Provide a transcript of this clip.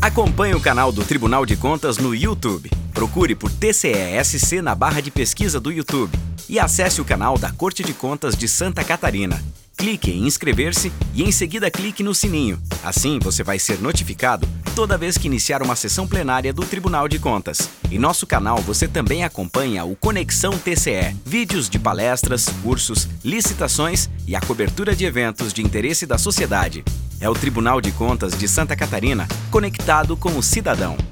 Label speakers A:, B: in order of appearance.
A: Acompanhe o canal do Tribunal de Contas no YouTube. Procure por TCE-SC na barra de pesquisa do YouTube e acesse o canal da Corte de Contas de Santa Catarina. Clique em inscrever-se e em seguida clique no sininho. Assim você vai ser notificado toda vez que iniciar uma sessão plenária do Tribunal de Contas. Em nosso canal você também acompanha o Conexão TCE, vídeos de palestras, cursos, licitações e a cobertura de eventos de interesse da sociedade. É o Tribunal de Contas de Santa Catarina conectado com o cidadão.